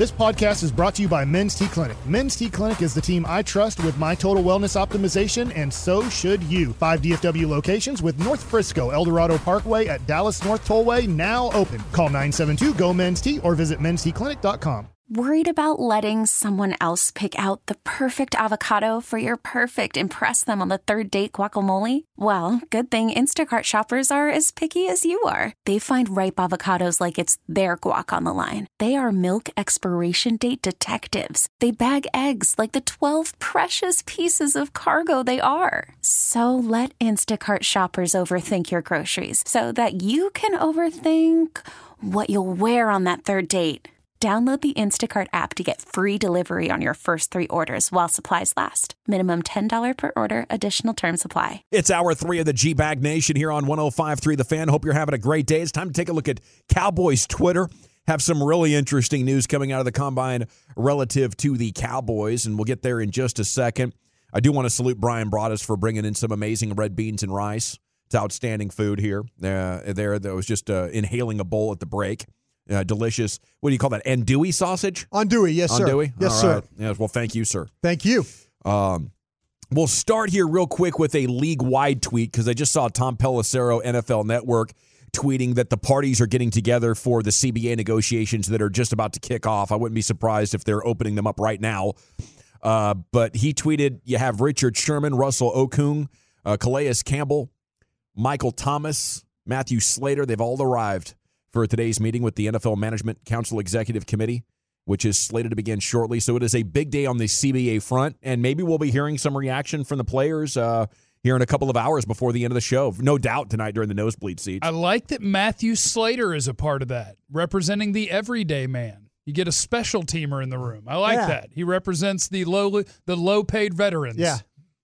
This podcast is brought to you by Men's T Clinic. Men's T Clinic is the team I trust with my total wellness optimization, and so should you. 5 DFW locations with North Frisco, Eldorado Parkway at Dallas North Tollway now open. Call 972-GO-MEN'S-T or visit mensteclinic.com. Worried about letting someone else pick out the perfect avocado for your perfect impress them on the third date guacamole? Well, good thing Instacart shoppers are as picky as you are. They find ripe avocados like it's their guac on the line. They are milk expiration date detectives. They bag eggs like the 12 precious pieces of cargo they are. So let Instacart shoppers overthink your groceries so that you can overthink what you'll wear on that third date. Download the Instacart app to get free delivery on your first 3 orders while supplies last. Minimum $10 per order. Additional terms apply. It's hour 3 of the G-Bag Nation here on 105.3 The Fan. Hope you're having a great day. It's time to take a look at Cowboys Twitter. Have some really interesting news coming out of the Combine relative to the Cowboys, and we'll get there in just a second. I do want to salute Brian Broaddus for bringing in some amazing red beans and rice. It's outstanding food here. That was just inhaling a bowl at the break. Delicious. What do you call that? Andouille sausage? Andouille, yes, sir. Andouille? Yes, All sir. right. Yes, well, thank you, sir. Thank you. We'll start here real quick with a league-wide tweet because I just saw Tom Pelissero, NFL Network, tweeting that the parties are getting together for the CBA negotiations that are just about to kick off. I wouldn't be surprised if they're opening them up right now. But he tweeted, you have Richard Sherman, Russell Okung, Calais Campbell, Michael Thomas, Matthew Slater. They've all arrived for today's meeting with the NFL Management Council Executive Committee, which is slated to begin shortly. So it is a big day on the CBA front, and maybe we'll be hearing some reaction from the players here in a couple of hours before the end of the show. No doubt tonight during the nosebleed seats. I like that Matthew Slater is a part of that, representing the everyday man. You get a special teamer in the room. I like that. He represents the low-paid veterans. Yeah.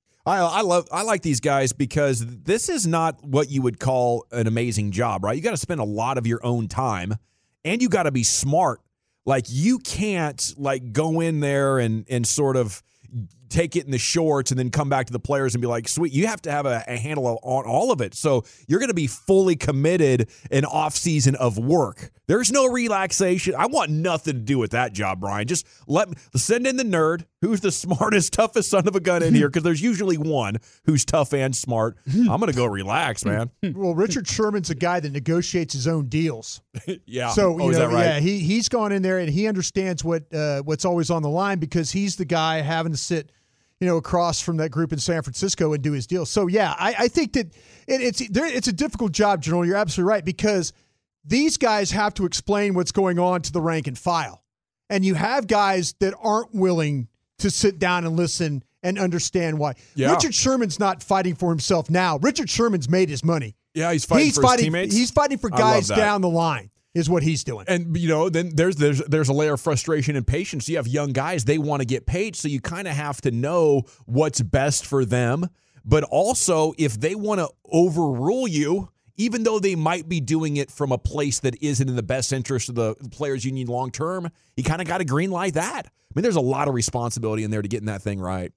I like these guys because this is not what you would call an amazing job, right? You got to spend a lot of your own time, and you got to be smart. Like, you can't go in there and sort of take it in the shorts and then come back to the players and be like, sweet. You have to have a handle on all of it. So you're going to be fully committed in off season of work. There's no relaxation. I want nothing to do with that job, Brian. Just send in the nerd who's the smartest, toughest son of a gun in here, because there's usually one who's tough and smart. I'm going to go relax, man. Well, Richard Sherman's a guy that negotiates his own deals. Yeah. So, is that right? Yeah, he's gone in there and he understands what's always on the line, because he's the guy having to sit across from that group in San Francisco and do his deal. So, yeah, I think that it's a difficult job, General. You're absolutely right, because these guys have to explain what's going on to the rank and file. And you have guys that aren't willing to sit down and listen and understand why. Yeah. Richard Sherman's not fighting for himself now. Richard Sherman's made his money. Yeah, he's fighting for his teammates. He's fighting for guys down the line is what he's doing. And, then there's a layer of frustration and patience. You have young guys, they want to get paid, so you kind of have to know what's best for them. But also, if they want to overrule you, even though they might be doing it from a place that isn't in the best interest of the players you need long term, you kind of got to green light that. I mean, there's a lot of responsibility in there to getting that thing right.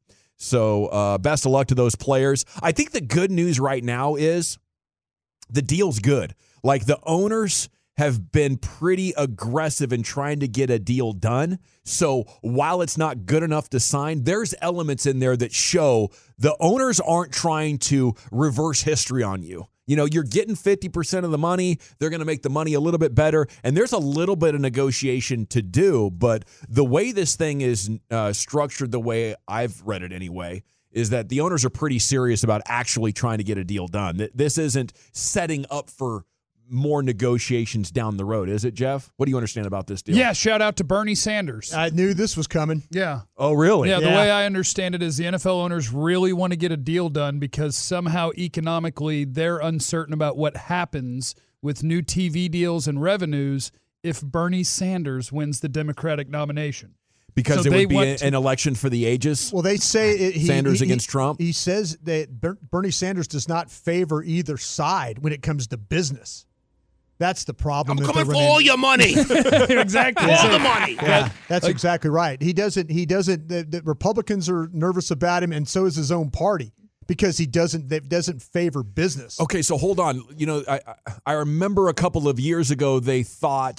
So best of luck to those players. I think the good news right now is the deal's good. Like, the owners have been pretty aggressive in trying to get a deal done. So while it's not good enough to sign, there's elements in there that show the owners aren't trying to reverse history on you. You're getting 50% of the money. They're going to make the money a little bit better. And there's a little bit of negotiation to do. But the way this thing is structured, the way I've read it anyway, is that the owners are pretty serious about actually trying to get a deal done. This isn't setting up for more negotiations down the road, is it, Jeff? What do you understand about this deal? Yeah, shout out to Bernie Sanders. I knew this was coming. Yeah. Oh, really? Yeah, the way I understand it is the NFL owners really want to get a deal done because somehow economically they're uncertain about what happens with new TV deals and revenues if Bernie Sanders wins the Democratic nomination. Because it would be an election for the ages? Well, they say Sanders against Trump? He says that Bernie Sanders does not favor either side when it comes to business. That's the problem. I'm coming for all your money. Exactly. All the money. Yeah, that's exactly right. He doesn't. The Republicans are nervous about him, and so is his own party, because he doesn't favor business. Okay, so hold on. I remember a couple of years ago they thought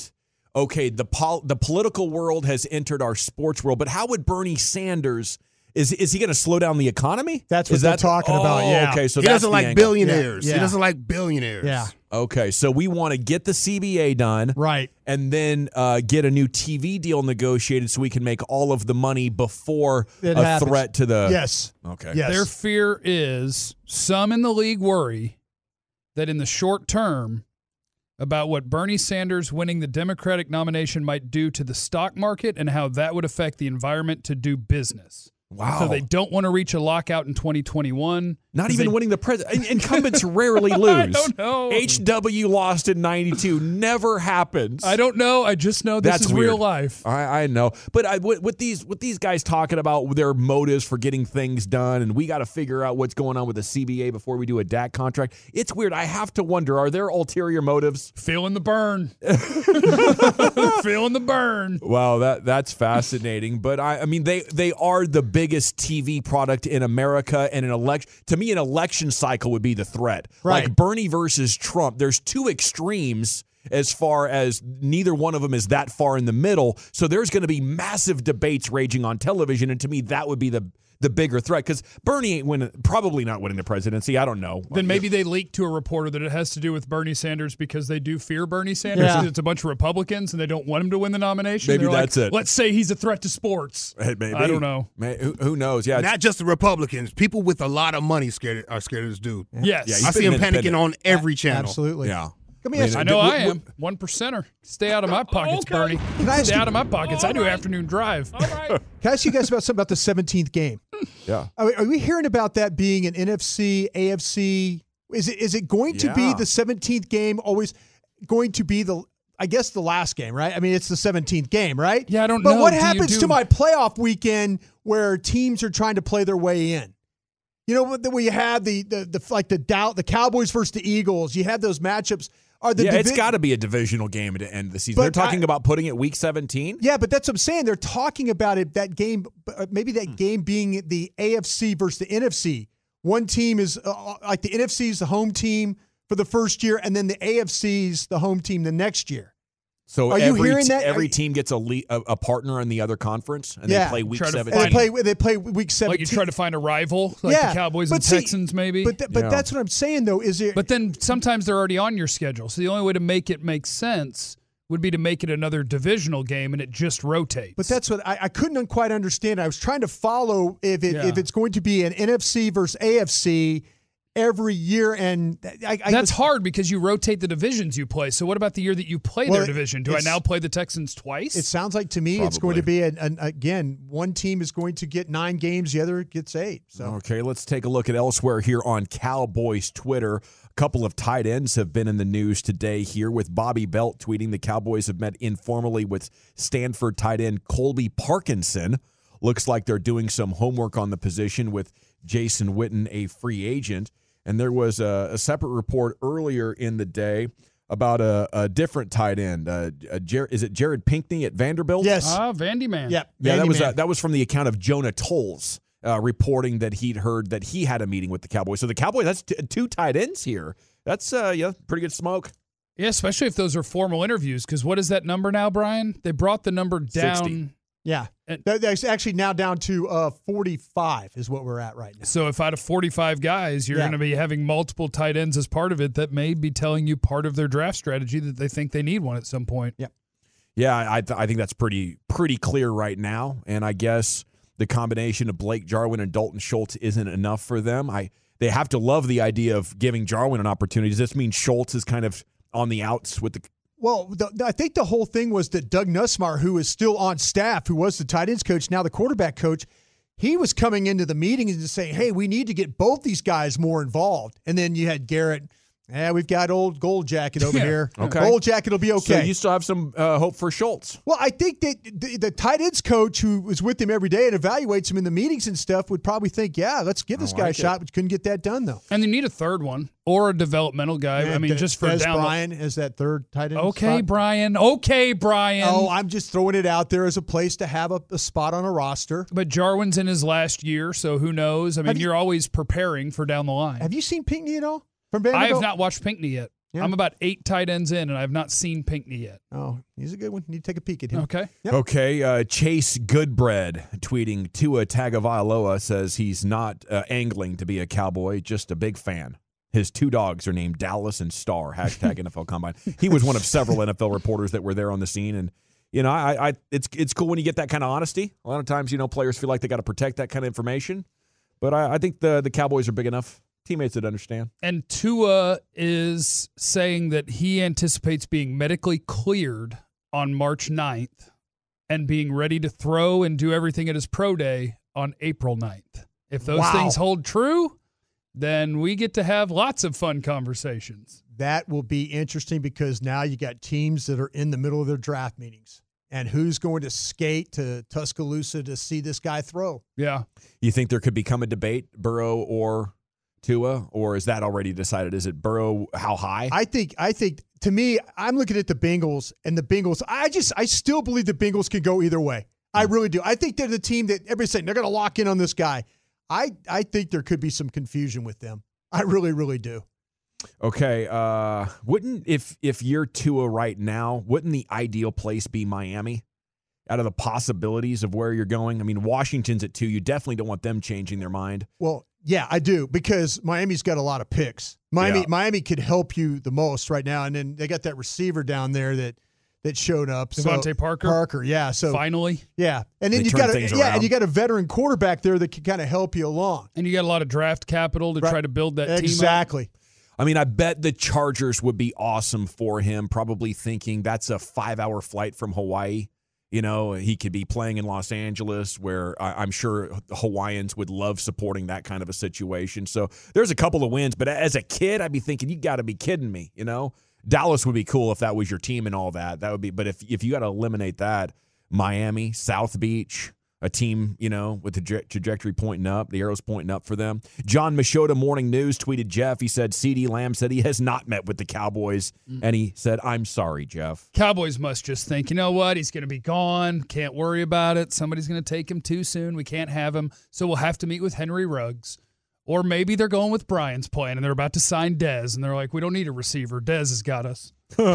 okay, the political world has entered our sports world, but how would Bernie Sanders, is he going to slow down the economy? That's what they're talking about, yeah. Okay, so he that's doesn't the like angle. billionaires. Yeah. He doesn't like billionaires. Yeah. Okay, so we want to get the CBA done. Right. And then get a new TV deal negotiated so we can make all of the money before It a happens. threat to the. Yes. Okay. Yes. Their fear is some in the league worry that in the short term about what Bernie Sanders winning the Democratic nomination might do to the stock market and how that would affect the environment to do business. Wow. So they don't want to reach a lockout in 2021. Not even winning the president. Incumbents rarely lose. I don't know. HW lost in 92. Never happens. I don't know. I just know this That's is weird. real life. I know. But with these guys talking about their motives for getting things done, and we got to figure out what's going on with the CBA before we do a DAC contract, it's weird. I have to wonder, are there ulterior motives? Feeling the burn. Feeling the burn. Wow, that's fascinating. But I mean, they are the biggest TV product in America, and an election cycle would be the threat. Right. Like Bernie versus Trump, there's two extremes as far as neither one of them is that far in the middle. So there's going to be massive debates raging on television, and to me, that would be the bigger threat, because Bernie ain't probably not winning the presidency. I don't know. Then maybe they leaked to a reporter that it has to do with Bernie Sanders because they do fear Bernie Sanders. Yeah. It's a bunch of Republicans and they don't want him to win the nomination. Maybe They're that's like, it. Let's say he's a threat to sports. Maybe. I don't know. Who knows? Yeah. Not just the Republicans. People with a lot of money are scared of this dude. Yes. Yeah, I he's see him been panicking on every channel. Absolutely. Yeah. Let me ask you, I know I am. 1%er. Stay out of my pockets, Bernie. Can I ask Stay you- out of my pockets. I do afternoon drive. All right. Can I ask you guys about something about the 17th game? Yeah. Are we hearing about that being an NFC, AFC? Is it going to be Yeah. the 17th game? Always going to be the last game, right? I mean, it's the 17th game, right? Yeah, I don't But know. what Do you happens do- to my playoff weekend where teams are trying to play their way in? You know, where you have the Cowboys versus the Eagles. You have those matchups. It's got to be a divisional game to end the season. But They're talking about putting it week 17. Yeah, but that's what I'm saying. They're talking about it, that game, maybe that game being the AFC versus the NFC. One team is like the NFC is the home team for the first year, and then the AFC is the home team the next year. So Are you hearing that? every team gets a partner in the other conference, and Yeah. they play week Try to 17. And they play week 17. Like you try to find a rival, like Yeah, the Cowboys but and see, Texans, maybe. But Yeah. that's what I'm saying, though. Is it? But then sometimes they're already on your schedule. So the only way to make it make sense would be to make it another divisional game and it just rotates. But that's what I couldn't quite understand. I was trying to follow if it's going to be an NFC versus AFC every year, and that's hard because you rotate the divisions you play. So what about the year that you play their division? Do I now play the Texans twice? It sounds like to me it's going to be again, one team is going to get 9 games, the other gets 8. So Okay, let's take a look at elsewhere here on Cowboys Twitter. A couple of tight ends have been in the news today here, with Bobby Belt tweeting the Cowboys have met informally with Stanford tight end Colby Parkinson. Looks like they're doing some homework on the position with Jason Witten, a free agent. And there was a separate report earlier in the day about a different tight end. Is it Jared Pinkney at Vanderbilt? yes, Vandy Man. yep, Yeah, Vandy that was from the account of Jonah Tolles reporting that he'd heard that he had a meeting with the Cowboys. So the Cowboys, that's 2 tight ends here. That's pretty good smoke. Yeah, especially if those are formal interviews. Because what is that number now, Brian? They brought the number down. 60. Yeah, that's actually now down to 45 is what we're at right now. So if out of 45 guys, you're Yeah. going to be having multiple tight ends as part of it that may be telling you part of their draft strategy that they think they need one at some point. Yeah. Yeah, I think that's pretty clear right now. And I guess the combination of Blake Jarwin and Dalton Schultz isn't enough for them. They have to love the idea of giving Jarwin an opportunity. Does this mean Schultz is kind of on the outs with the? Well, I think the whole thing was that Doug Nussmeier, who is still on staff, who was the tight ends coach, now the quarterback coach, he was coming into the meeting and just saying, hey, we need to get both these guys more involved. And then you had Garrett. We've got old Gold Jacket over here. Okay. Gold Jacket will be okay. So you still have some hope for Schultz. Well, I think that the tight ends coach who was with him every day and evaluates him in the meetings and stuff would probably think, yeah, let's give this guy a shot, but couldn't get that done, though. And you need a third one or a developmental guy. I mean, just for Des down. Bryant as that third tight end Okay, spot. Brian. Okay, Brian. Oh, I'm just throwing it out there as a place to have a spot on a roster. But Jarwin's in his last year, so who knows? I mean, you're always preparing for down the line. Have you seen Pinkney at all from I Vanderbilt? have not watched Pinkney yet. Yeah. I'm about 8 tight ends in, and I have not seen Pinckney yet. Oh, he's a good one. You need to take a peek at him. Okay. Yep. Okay, Chase Goodbread tweeting Tua Tagovailoa says he's not angling to be a Cowboy, just a big fan. His 2 dogs are named Dallas and Star, hashtag NFL Combine. He was one of several NFL reporters that were there on the scene, and you know, it's cool when you get that kind of honesty. A lot of times, you know, players feel like they got to protect that kind of information, but I think the Cowboys are big enough. Teammates that understand. And Tua is saying that he anticipates being medically cleared on March 9th and being ready to throw and do everything at his pro day on April 9th. If those things hold true, then we get to have lots of fun conversations. That will be interesting because now you got teams that are in the middle of their draft meetings. And who's going to skate to Tuscaloosa to see this guy throw? Yeah. You think there could become a debate, Burrow or Tua, or is that already decided? Is it Burrow how high? I think to me, I'm looking at the Bengals, and the Bengals, I still believe the Bengals can go either way. I really do. I think they're the team that everybody's saying they're going to lock in on this guy. I think there could be some confusion with them. I really, really do. Okay, wouldn't if you're Tua right now, wouldn't the ideal place be Miami? Out of the possibilities of where you're going, I mean, Washington's at 2. You definitely don't want them changing their mind. Well, yeah, I do, because Miami's got a lot of picks. Miami could help you the most right now, and then they got that receiver down there that showed up. Devontae Parker. Parker, yeah. So finally, yeah, and then you got and you got a veteran quarterback there that can kind of help you along. And you got a lot of draft capital to try to build that team up. Exactly. I mean, I bet the Chargers would be awesome for him. Probably thinking that's a 5-hour flight from Hawaii. You know, he could be playing in Los Angeles, where I'm sure the Hawaiians would love supporting that kind of a situation. So there's a couple of wins. But as a kid, I'd be thinking, you got to be kidding me. You know, Dallas would be cool if that was your team and all that. That would be. But if you got to eliminate that, Miami, South Beach, a team, you know, with the trajectory pointing up, the arrows pointing up for them. John Machota, Morning News, tweeted Jeff. He said CeeDee Lamb said he has not met with the Cowboys, and he said, I'm sorry, Jeff. Cowboys must just think, you know what, he's going to be gone. Can't worry about it. Somebody's going to take him too soon. We can't have him, so we'll have to meet with Henry Ruggs. Or maybe they're going with Brian's plan, and they're about to sign Dez, and they're like, we don't need a receiver. Dez has got us.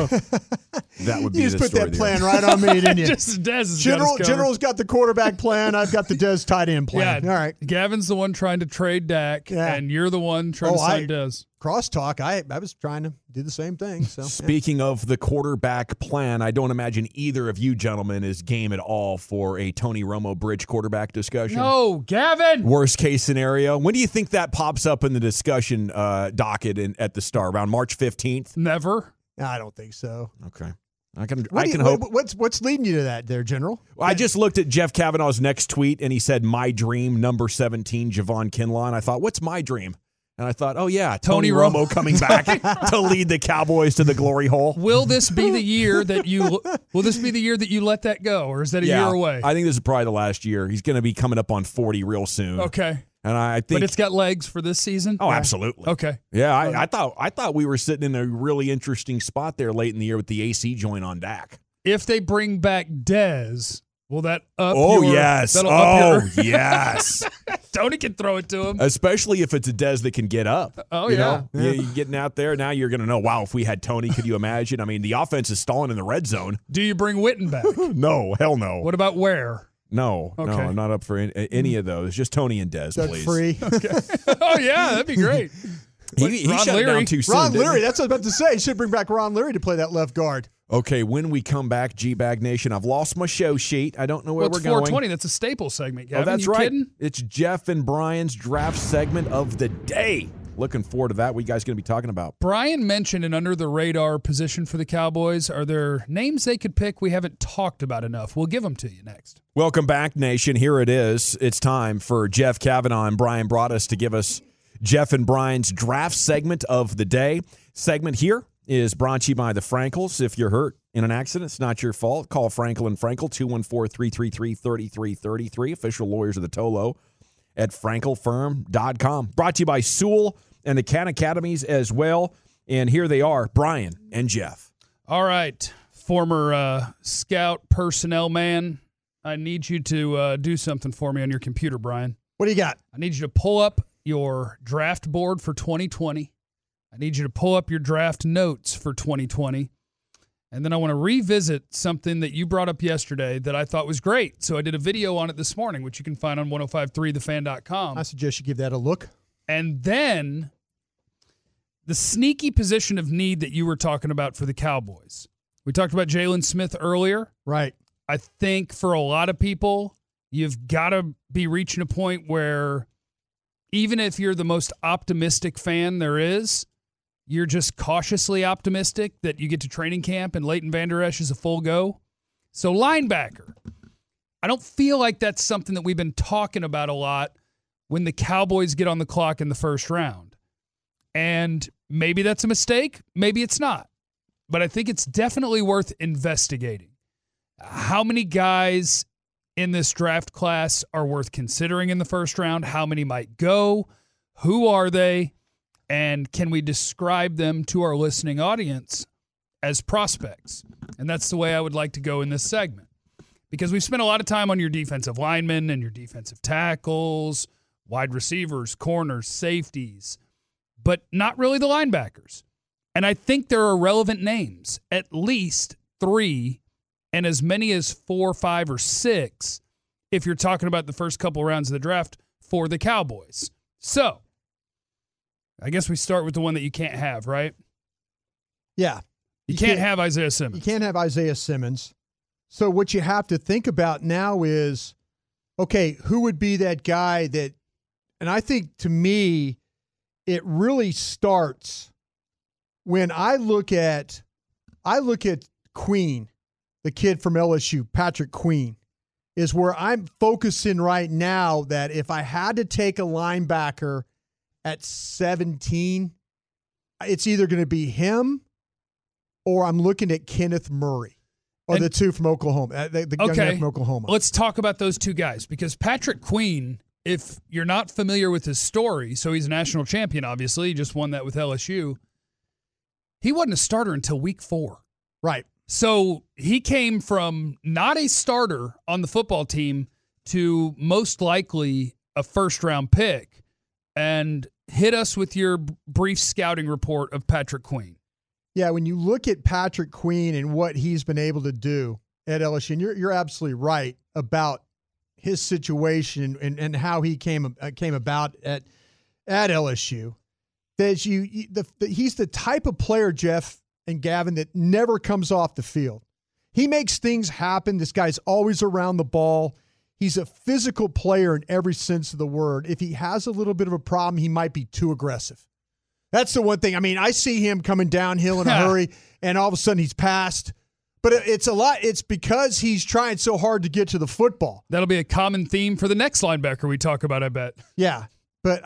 That would be you the just put story that plan right on me, didn't you? Just Dez has got us covered. General's got the quarterback plan. I've got the Dez tight end plan. Yeah, all right. Gavin's the one trying to trade Dak, and you're the one trying to sign Dez. Crosstalk. I was trying to do the same thing. So Speaking of the quarterback plan, I don't imagine either of you gentlemen is game at all for a Tony Romo bridge quarterback discussion. No, Gavin. Worst case scenario. When do you think that pops up in the discussion docket at the Star? Around March 15th? Never. I don't think so. Okay. I can hope. What's leading you to that there, General? Well, I just looked at Jeff Kavanaugh's next tweet, and he said, my dream, number 17, Javon Kinlaw. And I thought, what's my dream? And I thought, oh, yeah, Tony Romo coming back to lead the Cowboys to the glory hole. Will this be the year that you let that go, or is that a year away? I think this is probably the last year. He's going to be coming up on 40 real soon. Okay. And I think, but it's got legs for this season? Oh, absolutely. Okay. Yeah, I thought we were sitting in a really interesting spot there late in the year with the AC joint on Dak. If they bring back Dez, will that up yes. Yes. Tony can throw it to him. Especially if it's a Dez that can get up. Oh, you know? You're getting out there. Now you're going to know, wow, if we had Tony, could you imagine? I mean, the offense is stalling in the red zone. Do you bring Witten back? No, hell no. What about Ware? No, okay. No, I'm not up for any of those. Just Tony and Dez, That's please. Free. Okay. Oh, yeah, that'd be great. He shut it down too soon. Ron Leary, that's what I was about to say. He should bring back Ron Leary to play that left guard. Okay, when we come back, G-Bag Nation, I've lost my show sheet. I don't know where we're going. 420. That's a staple segment, Gavin. Oh, that's you right. Kidding? It's Jeff and Brian's draft segment of the day. Looking forward to that. What are you guys going to be talking about? Brian mentioned an under-the-radar position for the Cowboys. Are there names they could pick we haven't talked about enough? We'll give them to you next. Welcome back, Nation. Here it is. It's time for Jeff Kavanaugh and Brian Broaddus to give us Jeff and Brian's draft segment of the day. Segment here is brought to you by the Frankels. If you're hurt in an accident, it's not your fault. Call Frankel and Frankel, 214-333-3333, official lawyers of the Tolo at frankelfirm.com. Brought to you by Sewell and the Khan Academies as well. And here they are, Brian and Jeff. All right, former scout personnel man, I need you to do something for me on your computer, Brian. What do you got? I need you to pull up your draft board for 2020. I need you to pull up your draft notes for 2020. And then I want to revisit something that you brought up yesterday that I thought was great. So I did a video on it this morning, which you can find on 1053thefan.com. I suggest you give that a look. And then the sneaky position of need that you were talking about for the Cowboys. We talked about Jalen Smith earlier. Right. I think for a lot of people, you've got to be reaching a point where even if you're the most optimistic fan there is, you're just cautiously optimistic that you get to training camp and Leighton Vander Esch is a full go. So linebacker, I don't feel like that's something that we've been talking about a lot when the Cowboys get on the clock in the first round. And maybe that's a mistake, maybe it's not. But I think it's definitely worth investigating. How many guys in this draft class are worth considering in the first round? How many might go? Who are they? And can we describe them to our listening audience as prospects? And that's the way I would like to go in this segment. Because we've spent a lot of time on your defensive linemen and your defensive tackles, wide receivers, corners, safeties, but not really the linebackers. And I think there are relevant names, at least 3, and as many as 4, 5, or 6, if you're talking about the first couple rounds of the draft for the Cowboys. So, I guess we start with the one that you can't have, right? Yeah. You can't have Isaiah Simmons. You can't have Isaiah Simmons. So what you have to think about now is, okay, who would be that guy that, and I think to me, it really starts when I look at Queen, the kid from LSU, Patrick Queen, is where I'm focusing right now that if I had to take a linebacker at 17, it's either going to be him or I'm looking at Kenneth Murray, or the two from Oklahoma, the young man from Oklahoma. Let's talk about those two guys, because Patrick Queen, if you're not familiar with his story, so he's a national champion, obviously. He just won that with LSU. He wasn't a starter until week 4. Right. So he came from not a starter on the football team to most likely a first-round pick. And hit us with your brief scouting report of Patrick Queen. Yeah, when you look at Patrick Queen and what he's been able to do at LSU, and you're absolutely right about his situation and how he came about at LSU. That he's the type of player, Jeff and Gavin, that never comes off the field. He makes things happen. This guy's always around the ball. He's a physical player in every sense of the word. If he has a little bit of a problem, he might be too aggressive. That's the one thing. I mean, I see him coming downhill in a hurry, and all of a sudden he's passed. But it's a lot. It's because he's trying so hard to get to the football. That'll be a common theme for the next linebacker we talk about, I bet. Yeah, but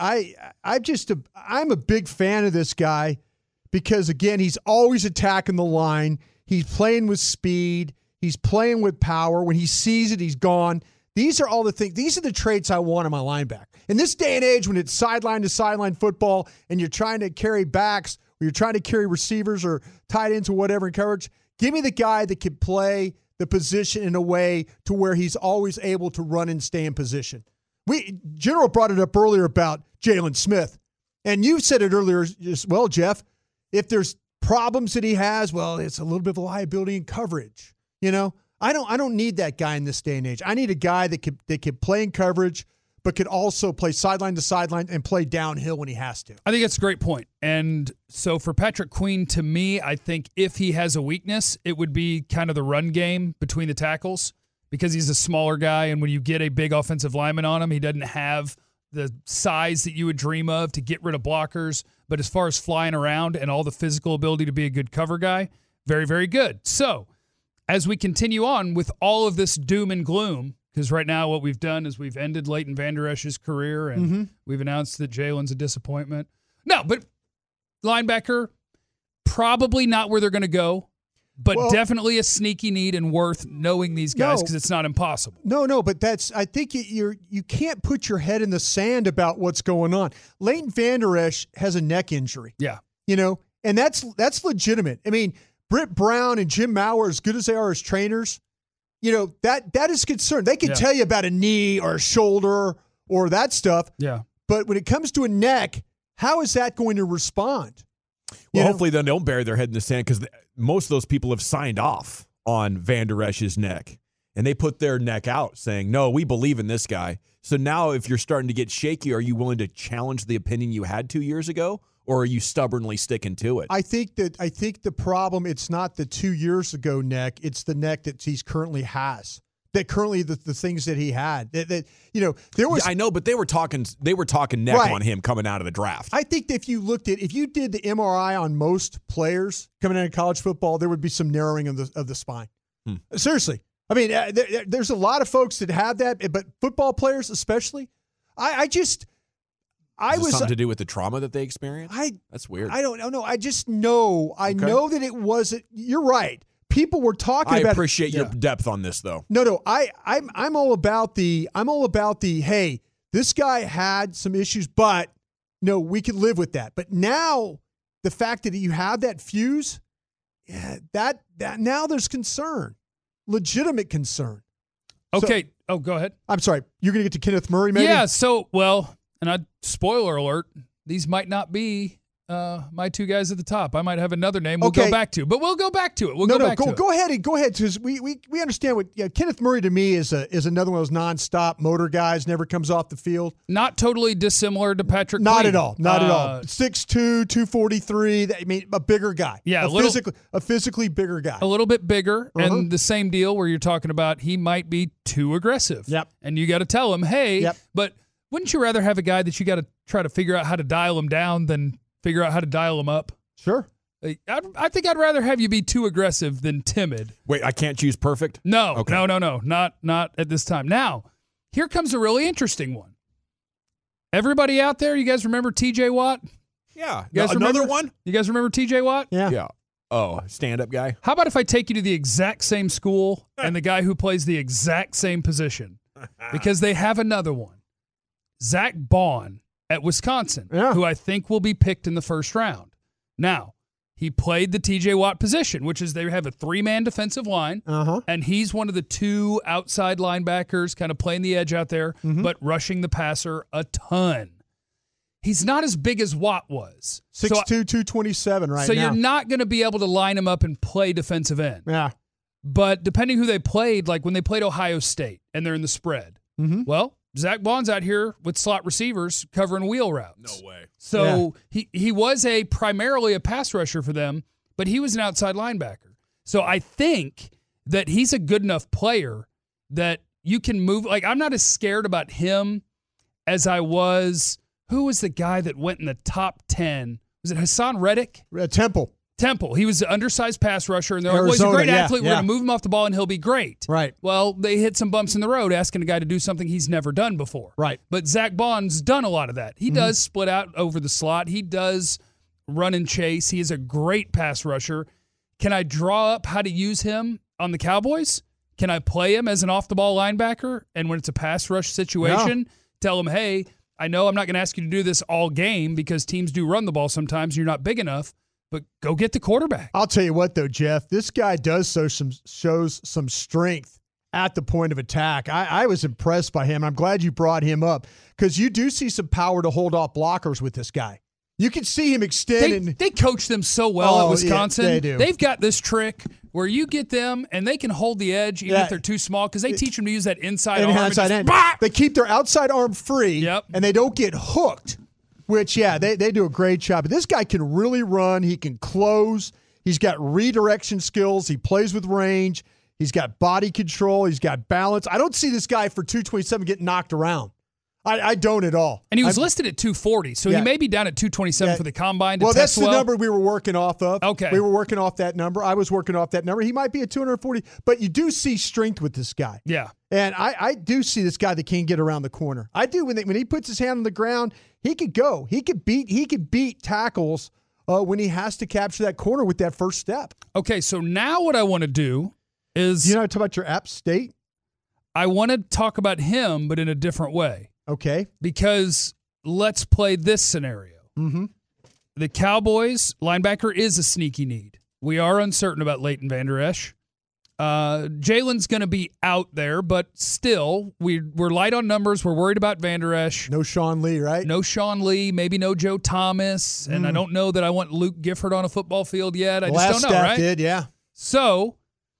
I'm a big fan of this guy because, again, he's always attacking the line. He's playing with speed. He's playing with power. When he sees it, he's gone. These are all the things. These are the traits I want in my linebacker. In this day and age when it's sideline to sideline football and you're trying to carry backs or you're trying to carry receivers or tight ends or whatever in coverage, give me the guy that can play the position in a way to where he's always able to run and stay in position. General brought it up earlier about Jalen Smith, and you said it earlier as well, Jeff. If there's problems that he has, well, it's a little bit of a liability in coverage. You know, I don't need that guy in this day and age. I need a guy that could play in coverage, but could also play sideline to sideline and play downhill when he has to. I think that's a great point. And so for Patrick Queen, to me, I think if he has a weakness, it would be kind of the run game between the tackles, because he's a smaller guy, and when you get a big offensive lineman on him, he doesn't have the size that you would dream of to get rid of blockers. But as far as flying around and all the physical ability to be a good cover guy, very, very good. So as we continue on with all of this doom and gloom, because right now what we've done is we've ended Leighton Vander Esch's career, and we've announced that Jalen's a disappointment. No, but linebacker, probably not where they're going to go, but definitely a sneaky need and worth knowing these guys because it's not impossible. No, but I think you can't put your head in the sand about what's going on. Leighton Vander Esch has a neck injury. Yeah. You know, and that's legitimate. I mean, Britt Brown and Jim Maurer, as good as they are as trainers, you know, that is concerned. They can tell you about a knee or a shoulder or that stuff. Yeah. But when it comes to a neck, how is that going to respond? Well, hopefully they don't bury their head in the sand because most of those people have signed off on Van Der Esch's neck. And they put their neck out saying, no, we believe in this guy. So now if you're starting to get shaky, are you willing to challenge the opinion you had 2 years ago? Or are you stubbornly sticking to it? I think the problem, it's not the 2 years ago neck, it's the neck that he's currently has. That currently the things that he had. That there was. I know, but they were talking neck Right. on him coming out of the draft. I think that if you did the MRI on most players coming out of college football, there would be some narrowing of the spine. Seriously. I mean, there's a lot of folks that have that, but football players especially. Is it something to do with the trauma that they experienced? That's weird. I don't know. I just know. I know that it wasn't. You're right. People were talking about. I appreciate your depth on this, though. No. I'm all about the. Hey, this guy had some issues, but we could live with that. But now, the fact that you have that fuse, that now there's concern, legitimate concern. Okay. Go ahead. I'm sorry. You're going to get to Kenneth Murray, maybe? Yeah. And spoiler alert, these might not be my two guys at the top. I might have another name we'll go back to, but we'll go back to it. Go ahead because we understand what Kenneth Murray to me is another one of those nonstop motor guys, never comes off the field. Not totally dissimilar to Patrick Not Queen. at all. 6'2", 243. I mean, a bigger guy. Yeah, a physically bigger guy. A little bit bigger, and the same deal where you're talking about he might be too aggressive. Yep. And you got to tell him, hey, but wouldn't you rather have a guy that you got to try to figure out how to dial him down than figure out how to dial him up? Sure. I think I'd rather have you be too aggressive than timid. Wait, I can't choose perfect? No, okay. no. Not at this time. Now, here comes a really interesting one. Everybody out there, you guys remember TJ Watt? Yeah. You guys Another remember? one? You guys remember TJ Watt? Yeah. Oh, stand-up guy? How about if I take you to the exact same school and the guy who plays the exact same position? Because they have another one. Zach Bond at Wisconsin, who I think will be picked in the first round. Now, he played the TJ Watt position, which is they have a three-man defensive line, and he's one of the two outside linebackers kind of playing the edge out there, but rushing the passer a ton. He's not as big as Watt was. 6'2", 227 right now. So you're not going to be able to line him up and play defensive end. Yeah. But depending who they played, like when they played Ohio State and they're in the spread, well, Zach Bond's out here with slot receivers covering wheel routes. No way. So he was primarily a pass rusher for them, but he was an outside linebacker. So I think that he's a good enough player that you can move. Like, I'm not as scared about him as I was. Who was the guy that went in the top 10? Was it Hassan Reddick? Temple. He was an undersized pass rusher, and they're like, well, he's a great athlete. We're going to move him off the ball, and he'll be great. Right. Well, they hit some bumps in the road asking a guy to do something he's never done before. Right. But Zach Bond's done a lot of that. He does split out over the slot. He does run and chase. He is a great pass rusher. Can I draw up how to use him on the Cowboys? Can I play him as an off-the-ball linebacker? And when it's a pass rush situation, tell him, hey, I know I'm not going to ask you to do this all game because teams do run the ball sometimes and you're not big enough. But go get the quarterback. I'll tell you what, though, Jeff, this guy shows some strength at the point of attack. I was impressed by him. I'm glad you brought him up because you do see some power to hold off blockers with this guy. You can see him extend. They coach them so well at Wisconsin. Yeah, they do. They've got this trick where you get them and they can hold the edge even if they're too small because they teach them to use that inside arm. They keep their outside arm free, and they don't get hooked. Which, they do a great job. But this guy can really run. He can close. He's got redirection skills. He plays with range. He's got body control. He's got balance. I don't see this guy for 227 getting knocked around. I don't at all. And he was listed at 240, so he may be down at 227 for the combine. Well, that's the number we were working off of. Okay. We were working off that number. I was working off that number. He might be at 240, but you do see strength with this guy. Yeah. And I do see this guy that can get around the corner. I do. When he puts his hand on the ground, he could go. He could beat tackles when he has to capture that corner with that first step. Okay, so now what I want to do is... You know, talk about your App State? I want to talk about him, but in a different way. Okay. Because let's play this scenario. The Cowboys linebacker is a sneaky need. We are uncertain about Leighton Vander Esch. Jalen's going to be out there, but still, we're light on numbers. We're worried about Van Der Esch. No Sean Lee, right? No Sean Lee, maybe no Joe Thomas, and I don't know that I want Luke Gifford on a football field yet. I just don't know, right? Did, yeah. So,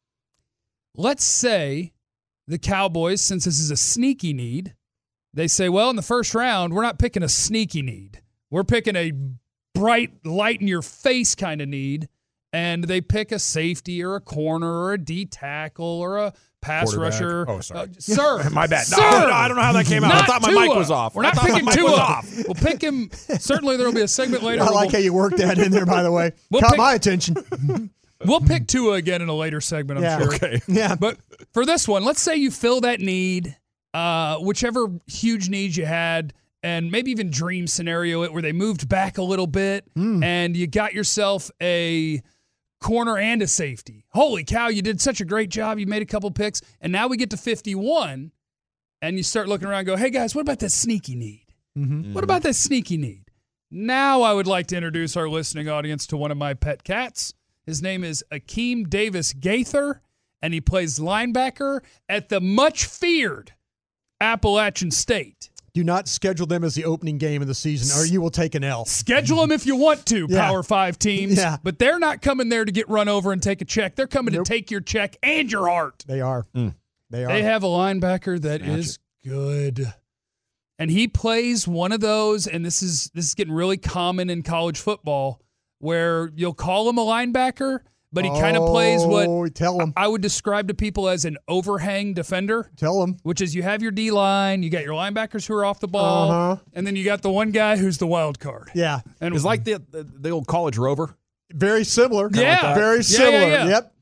let's say the Cowboys, since this is a sneaky need, they say, well, in the first round, we're not picking a sneaky need. We're picking a bright, light-in-your-face kind of need. And they pick a safety or a corner or a D tackle or a pass rusher. Oh, sorry. Sir. My bad. Sir. No, I don't know how that came out. I thought my mic was off. We're not picking Tua. We'll pick him. Certainly there will be a segment later. I like how you worked that in there, by the way. Caught my attention. We'll pick Tua again in a later segment, I'm sure. Okay. Yeah. But for this one, let's say you fill that need, whichever huge needs you had, and maybe even dream scenario it where they moved back a little bit and you got yourself a corner and a safety. Holy cow, you did such a great job. You made a couple picks. And now we get to 51, and you start looking around and go, hey, guys, what about that sneaky need? What about that sneaky need? Now I would like to introduce our listening audience to one of my pet cats. His name is Akeem Davis Gaither, and he plays linebacker at the much-feared Appalachian State. Do not schedule them as the opening game of the season, or you will take an L. Schedule them if you want to, Yeah. Power 5 teams. Yeah. But they're not coming there to get run over and take a check. They're coming to take your check and your heart. They are. They are. They have a linebacker that is good. And he plays one of those, and this is getting really common in college football, where you'll call him a linebacker, but he kind of plays what tell him. I would describe to people as an overhang defender. Tell him. Which is you have your D-line, you got your linebackers who are off the ball, and then you got the one guy who's the wild card. Yeah. And It's like the old college rover. Very similar. Yeah. Very similar. Yeah. Yep.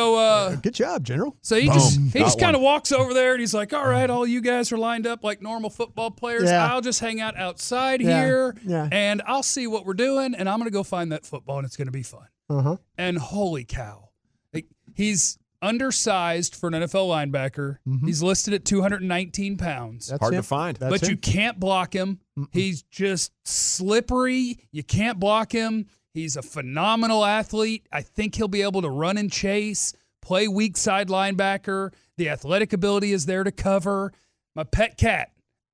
So Good job, General. So he just kind of walks over there and he's like, all right, all you guys are lined up like normal football players. Yeah. I'll just hang out outside Yeah. here Yeah. and I'll see what we're doing and I'm going to go find that football and it's going to be fun. And holy cow. He's undersized for an NFL linebacker. He's listed at 219 pounds. That's Hard him. to find. That's But him. you can't block him. He's just slippery. You can't block him. He's a phenomenal athlete. I think he'll be able to run and chase, play weak side linebacker. The athletic ability is there to cover. My pet cat,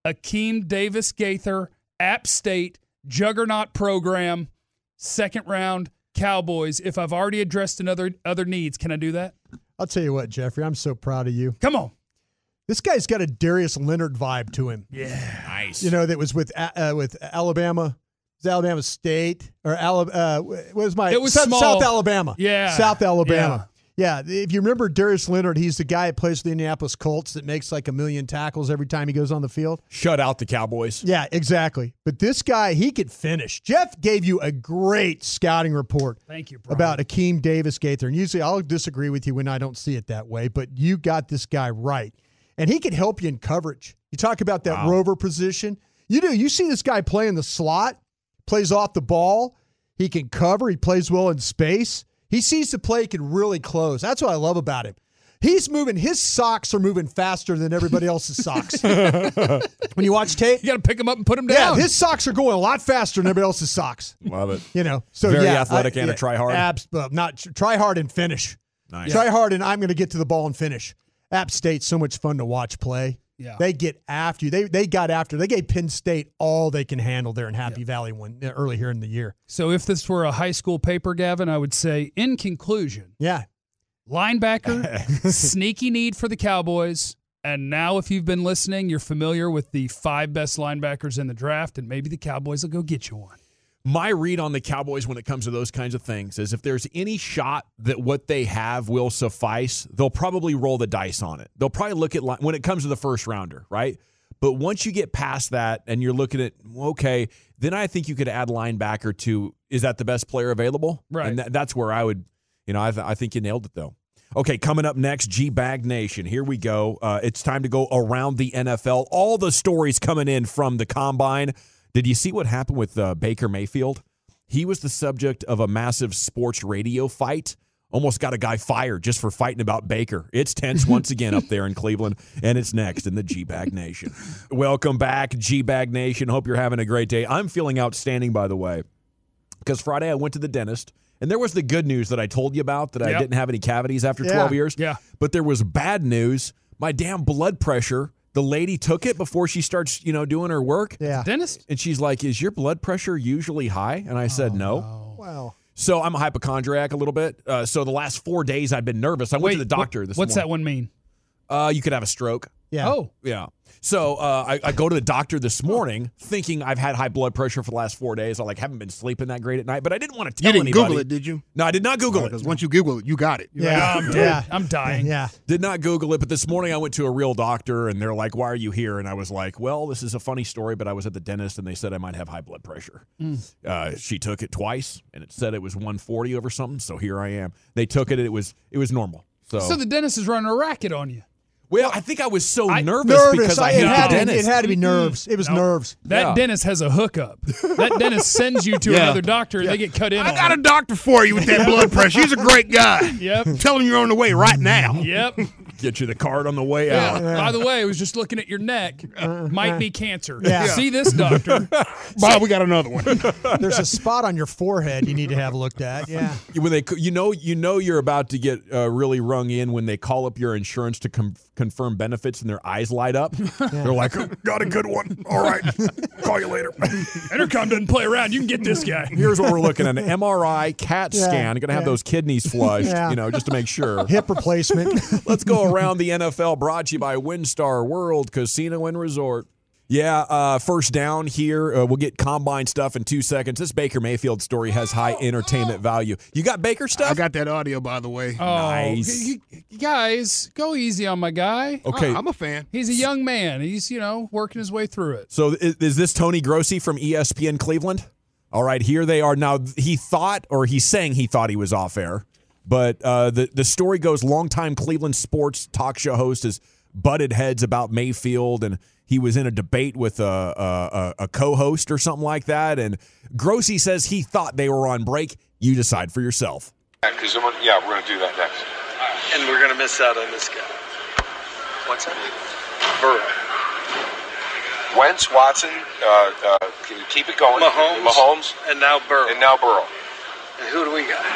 Akeem Davis Gaither, App State, Juggernaut program, second round, Cowboys. If I've already addressed other needs, can I do that? I'll tell you what, Jeffrey, I'm so proud of you. Come on. This guy's got a Darius Leonard vibe to him. Yeah. Nice. You know, that was with Alabama. It was Alabama State or It was small. South Alabama. Yeah. South Alabama. Yeah. If you remember Darius Leonard, he's the guy that plays for the Indianapolis Colts that makes like 1 million tackles every time he goes on the field. Shut out the Cowboys. Yeah, exactly. But this guy, he could finish. Jeff gave you a great scouting report. Thank you, Brian. About Akeem Davis Gaither. And usually I'll disagree with you when I don't see it that way, but you got this guy right. And he could help you in coverage. You talk about that rover position. You do. You see this guy play in the slot, plays off the ball. He can cover. He plays well in space. He sees the play, can really close. That's what I love about him. He's moving. His socks are moving faster than everybody else's socks. When you watch tape, You got to pick him up and put him down. yeah, his socks are going a lot faster than everybody else's socks. Love it. You know, so Very yeah, athletic and a try-hard. Try hard and finish. Nice. Try hard and I'm going to get to the ball and finish. App State's so much fun to watch play. Yeah. They get after you. They gave Penn State all they can handle there in Happy Valley early here in the year. So if this were a high school paper, Gavin, I would say, in conclusion, Yeah. linebacker, sneaky need for the Cowboys. And now if you've been listening, you're familiar with the 5 best linebackers in the draft, and maybe the Cowboys will go get you one. My read on the Cowboys when it comes to those kinds of things is if there's any shot that what they have will suffice, they'll probably roll the dice on it. They'll probably look at when it comes to the first rounder, right? But once you get past that and you're looking at, okay, then I think you could add linebacker to, is that the best player available? Right. And that's where I would, I think you nailed it though. Okay, coming up next, G-Bag Nation. Here we go. It's time to go around the NFL. All the stories coming in from the Combine. Did you see what happened with Baker Mayfield? He was the subject of a massive sports radio fight. Almost got a guy fired just for fighting about Baker. It's tense once again up there in Cleveland, and it's next in the G-Bag Nation. Welcome back, G-Bag Nation. Hope you're having a great day. I'm feeling outstanding, by the way, because Friday I went to the dentist, And there was the good news that I told you about, that I Yep. didn't have any cavities after 12 years. Yeah. But there was bad news. My damn blood pressure, the lady took it before she starts, doing her work. Yeah. Dentist? And she's like, is your blood pressure usually high? And I said, no. Wow. So I'm a hypochondriac a little bit. So the last 4 days I've been nervous. I went to the doctor this morning. What's that one mean? You could have a stroke. Yeah. Oh. Yeah. So I go to the doctor this morning thinking I've had high blood pressure for the last 4 days. I haven't been sleeping that great at night, but I didn't want to You tell didn't anybody. Google it, did you? No, I did not Google it. Because once you Google it, you got it. Yeah. I'm dead. Yeah. I'm dying. Yeah. Did not Google it, but this morning I went to a real doctor and they're like, why are you here? And I was like, well, this is a funny story, but I was at the dentist and they said I might have high blood pressure. She took it twice and it said it was 140 over something. So here I am. They took it and it was normal. So the dentist is running a racket on you. Well, I think I was so nervous Nervous. because I it, hate had the to, dentist. it had to be nerves. It was nerves. That Yeah. dentist has a hookup. That dentist sends you to Yeah. another doctor and they get cut in I on got it. a doctor for you with that blood pressure. He's a great guy. Yep. Tell him you're on the way right now. Yep. Get you the card on the way Yeah. out. By the way, I was just looking at your neck. Might be cancer. Yeah. See this doctor. Bob, we got another one. There's a spot on your forehead you need to have looked at. Yeah. When they, you're about to get really rung in when they call up your insurance to confirm benefits and their eyes light up. They're like, got a good one. All right, call you later. Intercom doesn't play around. You can get this guy. Here's what we're looking at: an MRI, CAT Yeah, scan. Going to have yeah. those kidneys flushed, Yeah. just to make sure. Hip replacement. Let's go around the NFL, brought to you by WinStar World Casino and Resort. Yeah, first down here. We'll get combine stuff in 2 seconds. This Baker Mayfield story has high entertainment value. You got Baker stuff? I got that audio, by the way. Oh, Nice. you guys, go easy on my guy. Okay. I'm a fan. He's a young man. He's, working his way through it. So is this Tony Grossi from ESPN Cleveland? All right, here they are. Now, he's saying he thought he was off air, but the story goes, longtime Cleveland sports talk show host has butted heads about Mayfield, and he was in a debate with a co-host or something like that, and Grossi says he thought they were on break. You decide for yourself. Because we're going to do that next. And we're going to miss out on this guy. What's that? Burrow. Wentz, Watson, can you keep it going? Mahomes. And now Burrow. And now Burrow. And who do we got?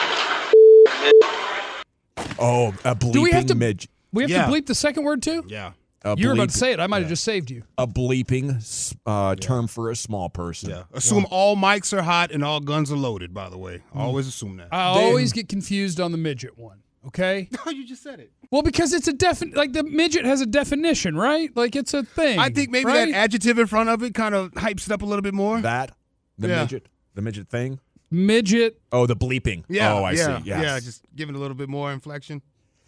Oh, a bleeping Do we have to midge. We have Yeah. to bleep the second word too? Yeah. You were about to say it. I might have just saved you. A bleeping term for a small person. Yeah. Assume all mics are hot and all guns are loaded, by the way. Always assume that. I always get confused on the midget one. Okay? You just said it. Well, because it's like the midget has a definition, right? Like it's a thing. I think maybe right? that adjective in front of it kind of hypes it up a little bit more. The Yeah. midget thing. midget. Oh, the bleeping. Yeah. Oh, I yeah, see. Yes. Yeah, just giving it a little bit more inflection.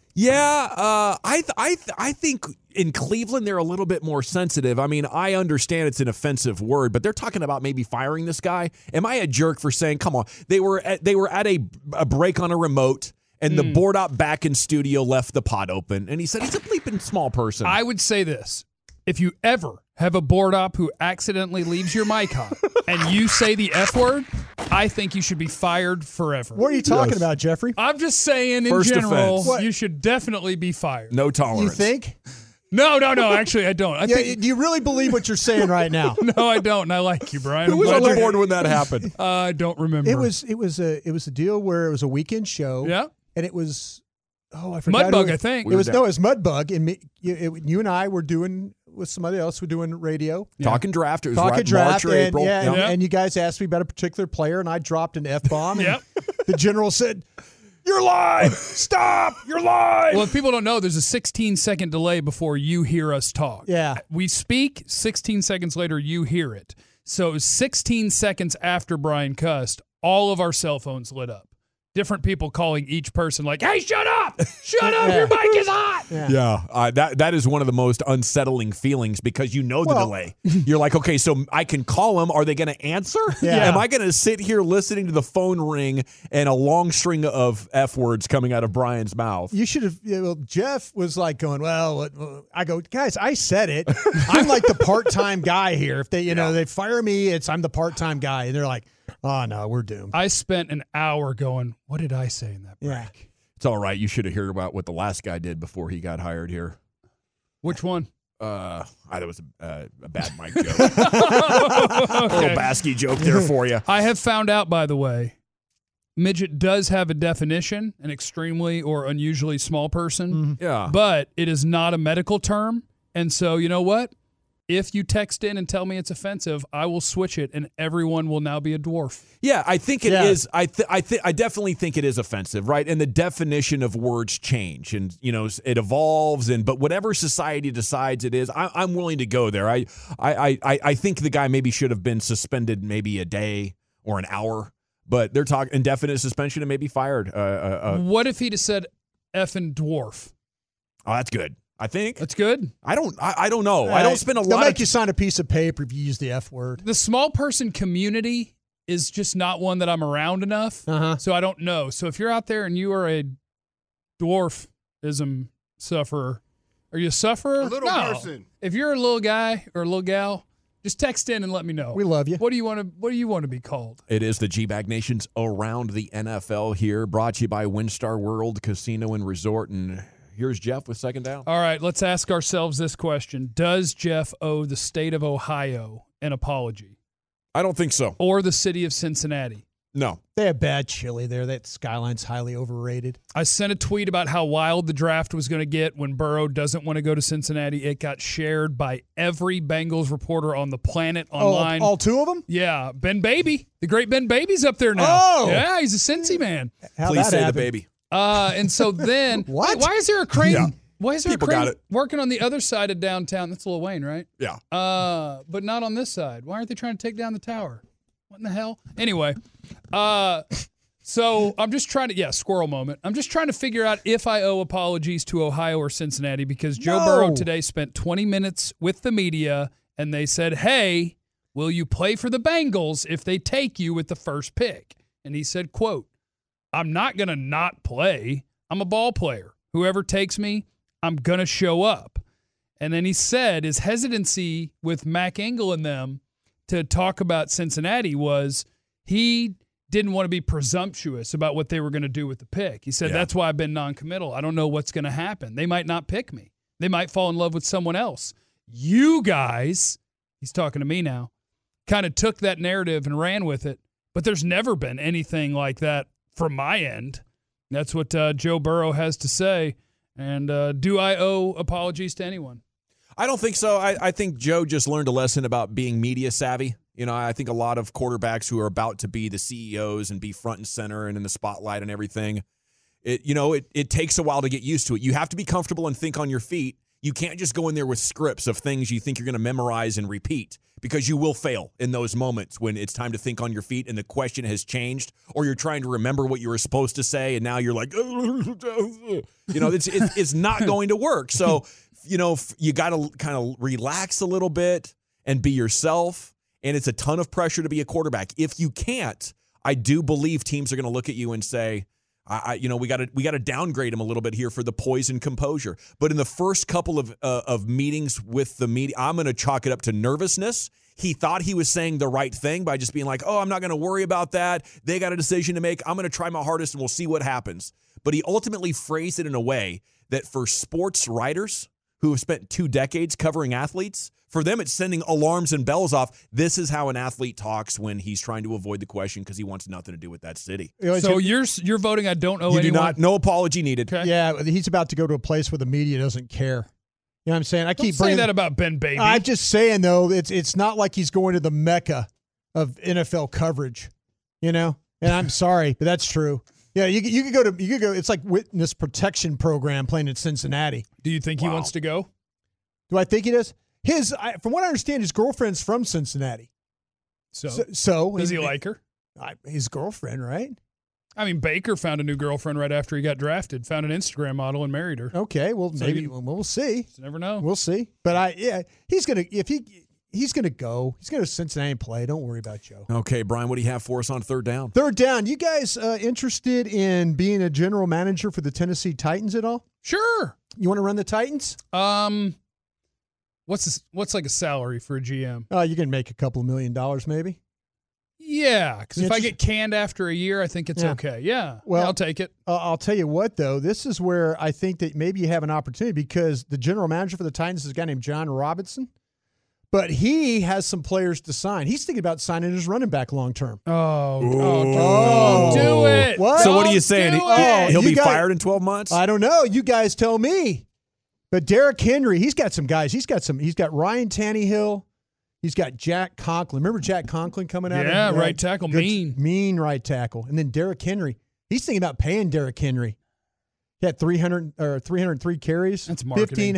Yeah, I think in Cleveland they're a little bit more sensitive. I mean, I understand it's an offensive word, but they're talking about maybe firing this guy. Am I a jerk for saying, "Come on"? They were at a break on a remote, and the board op back in studio left the pod open, and he said he's a bleeping small person. I would say this: if you ever have a board op who accidentally leaves your mic on and you say the F word, I think you should be fired forever. What are you talking about, Jeffrey? I'm just saying, in First general, offense. you should definitely be fired. no You tolerance. think? No, actually, I don't. I Yeah, think, do you really believe what you're saying right now? no, I don't, and I like you, Brian. Who I'm was glad on the you're- board when that happened? I don't remember. It was a deal where it was a weekend show. Yeah. And it was I forgot. Mudbug, who- I think. It was Mudbug, and you and I were doing with somebody else. We're doing radio. Talking draft. It was Talking right draft, March or and, April. yeah, Yeah. and you guys asked me about a particular player, and I dropped an F-bomb. and Yep. The general said, "You're live! Stop! You're live!" Well, if people don't know, there's a 16-second delay before you hear us talk. Yeah. We speak, 16 seconds later, you hear it. So it was 16 seconds after Brian cussed, all of our cell phones lit up. Different people calling each person like, "Hey, shut up! Shut up! Your mic is hot!" Yeah, that is one of the most unsettling feelings because you know the Well- delay. You're like, okay, so I can call them. Are they going to answer? Yeah. Am I going to sit here listening to the phone ring and a long string of F words coming out of Brian's mouth? You should have. Jeff was like going, "Well," I go, "Guys, I said it. I'm like the part-time guy here. If they, they fire me, I'm the part-time guy." And they're like, "Oh no, we're doomed." I spent an hour going, what did I say in that break? Yeah. It's all right. You should have heard about what the last guy did before he got hired here. Which one? That was a bad mic joke. A little Baskey joke there for you. I have found out, by the way, midget does have a definition, an extremely or unusually small person. Yeah. But it is not a medical term. And so, you know what? If you text in and tell me it's offensive, I will switch it, and everyone will now be a dwarf. Yeah, I think it is. I definitely think it is offensive, right? And the definition of words change, and it evolves. But whatever society decides it is, I'm willing to go there. I think the guy maybe should have been suspended maybe a day or an hour, but they're talking indefinite suspension and maybe fired. What if he'd have said effing dwarf? Oh, that's good. I think that's good. I don't know. I don't spend a lot. They'll make you sign a piece of paper if you use the F word. The small person community is just not one that I'm around enough, so I don't know. So if you're out there and you are a dwarfism sufferer, are you a sufferer? A little person. If you're a little guy or a little gal, just text in and let me know. We love you. What do you want to be called? It is the G-Bag Nations around the NFL here, brought to you by WinStar World Casino and Resort. And here's Jeff with second down. All right, let's ask ourselves this question. Does Jeff owe the state of Ohio an apology? I don't think so. Or the city of Cincinnati? No. They have bad chili there. That Skyline's highly overrated. I sent a tweet about how wild the draft was going to get when Burrow doesn't want to go to Cincinnati. It got shared by every Bengals reporter on the planet online. All two of them? Yeah. Ben Baby. The great Ben Baby's up there now. Oh! Yeah, he's a Cincy man. Please say the baby. And so then, What? Why is there a crane? Yeah. Why is there People a crane got it. working on the other side of downtown? That's Lil Wayne, right? Yeah. But not on this side. Why aren't they trying to take down the tower? What in the hell? Anyway, so I'm just trying to, squirrel moment. I'm just trying to figure out if I owe apologies to Ohio or Cincinnati because Joe Burrow today spent 20 minutes with the media and they said, hey, will you play for the Bengals if they take you with the first pick? And he said, quote, I'm not going to not play. I'm a ball player. Whoever takes me, I'm going to show up. And then he said his hesitancy with Mac Engel and them to talk about Cincinnati was he didn't want to be presumptuous about what they were going to do with the pick. He said, that's why I've been noncommittal. I don't know what's going to happen. They might not pick me. They might fall in love with someone else. You guys, he's talking to me now, kind of took that narrative and ran with it. But there's never been anything like that from my end. That's what Joe Burrow has to say. And do I owe apologies to anyone? I don't think so. I think Joe just learned a lesson about being media savvy. I think a lot of quarterbacks who are about to be the CEOs and be front and center and in the spotlight and everything, it takes a while to get used to it. You have to be comfortable and think on your feet. You can't just go in there with scripts of things you think you're going to memorize and repeat because you will fail in those moments when it's time to think on your feet and the question has changed or you're trying to remember what you were supposed to say and now you're like, it's not going to work. So, you got to kind of relax a little bit and be yourself. And it's a ton of pressure to be a quarterback. If you can't, I do believe teams are going to look at you and say, we got to downgrade him a little bit here for the poise and composure. But in the first couple of meetings with the media, I'm going to chalk it up to nervousness. He thought he was saying the right thing by just being like, I'm not going to worry about that. They got a decision to make. I'm going to try my hardest and we'll see what happens. But he ultimately phrased it in a way that for sports writers who have spent 2 decades covering athletes, for them, it's sending alarms and bells off. This is how an athlete talks when he's trying to avoid the question because he wants nothing to do with that city. So you're voting I don't owe anyone? You do not. No apology needed. Okay. Yeah, he's about to go to a place where the media doesn't care. You know what I'm saying? I keep Don't say that about Ben Baby. I'm just saying, though, it's not like he's going to the mecca of NFL coverage, And I'm sorry, but that's true. Yeah, you could go. It's like witness protection program playing in Cincinnati. Do you think he wants to go? Do I think he does? From what I understand, his girlfriend's from Cincinnati. So does he like her? His girlfriend, right? I mean, Baker found a new girlfriend right after he got drafted. Found an Instagram model and married her. Okay, well maybe we'll see. You never know. We'll see. But he's gonna He's going to go. He's going to Cincinnati and play. Don't worry about Joe. Okay, Brian, what do you have for us on third down? Third down. You guys interested in being a general manager for the Tennessee Titans at all? Sure. You want to run the Titans? What's like a salary for a GM? You can make a couple of $1 million maybe. Yeah, because if I get canned after a year, I think it's okay. Yeah, well, I'll take it. I'll tell you what, though. This is where I think that maybe you have an opportunity because the general manager for the Titans is a guy named John Robinson. but he has some players to sign. He's thinking about signing his running back long term. Don't do it. What? So what are you saying? He'll be fired in 12 months? I don't know. You guys tell me. But Derrick Henry, he's got some guys. He's got Ryan Tannehill. He's got Jack Conklin. Remember Jack Conklin coming out? Yeah, right tackle, mean right tackle. And then Derrick Henry. He's thinking about paying Derrick Henry. He had 303 carries. That's marketing.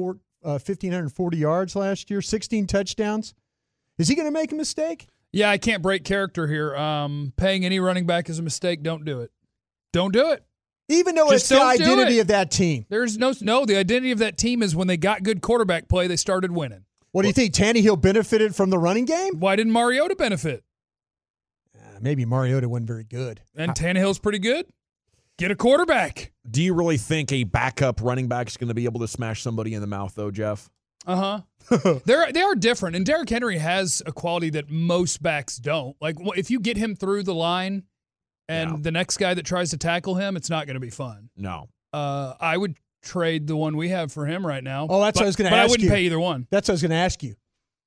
1,540 yards last year, 16 touchdowns. Is he going to make a mistake? Yeah, I can't break character here. Paying any running back is a mistake. Don't do it. Don't do it. Even though it's the identity of that team. There's no. The identity of that team is when they got good quarterback play, they started winning. What do you think? Tannehill benefited from the running game? Why didn't Mariota benefit? Maybe Mariota wasn't very good. And Tannehill's pretty good. Get a quarterback. Do you really think a backup running back is going to be able to smash somebody in the mouth, though, Jeff? They are different, and Derrick Henry has a quality that most backs don't. Like, if you get him through the line and the next guy that tries to tackle him, it's not going to be fun. No. I would trade the one we have for him right now. Oh, that's what I was going to ask you. But I wouldn't pay either one. That's what I was going to ask you.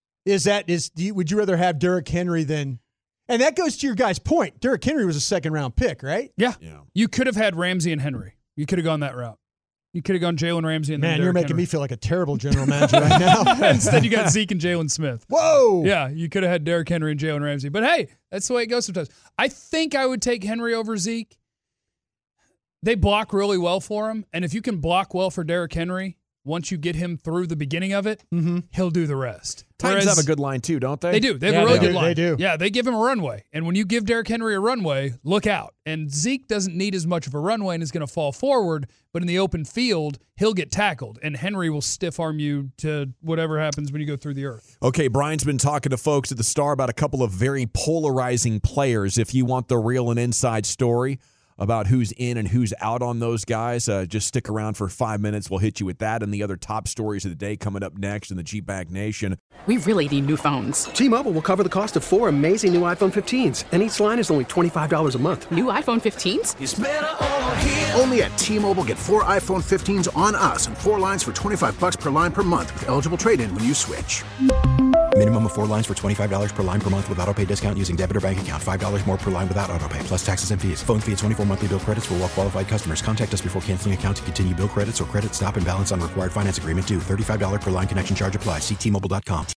Would you rather have Derrick Henry than – and that goes to your guy's point. Derrick Henry was a second-round pick, right? Yeah. You could have had Ramsey and Henry. You could have gone that route. You could have gone Jalen Ramsey and then Derrick Henry. You're making me feel like a terrible general manager right now. Instead, you got Zeke and Jalen Smith. Whoa! Yeah, you could have had Derrick Henry and Jalen Ramsey. But, hey, that's the way it goes sometimes. I think I would take Henry over Zeke. They block really well for him. And if you can block well for Derrick Henry, once you get him through the beginning of it, he'll do the rest. Titans have a good line, too, don't they? They do. They have a really good line. They do. Yeah, they give him a runway. And when you give Derrick Henry a runway, look out. And Zeke doesn't need as much of a runway and is going to fall forward, but in the open field, he'll get tackled. And Henry will stiff-arm you to whatever happens when you go through the earth. Okay, Brian's been talking to folks at the Star about a couple of very polarizing players. If you want the real and inside story about who's in and who's out on those guys, just stick around for 5 minutes. We'll hit you with that and the other top stories of the day coming up next in the G-Bag Nation. We really need new phones. T-Mobile will cover the cost of 4 amazing new iPhone 15s, and each line is only $25 a month. New iPhone 15s? It's better over here. Only at T-Mobile, get 4 iPhone 15s on us and 4 lines for $25 per line per month with eligible trade-in when you switch. Minimum of 4 lines for $25 per line per month with autopay discount using debit or bank account. $5 more per line without autopay, plus taxes and fees. Phone fee at 24 monthly bill credits for well-qualified customers. Contact us before canceling account to continue bill credits or credit stop and balance on required finance agreement due. $35 per line connection charge applies. See T-Mobile.com.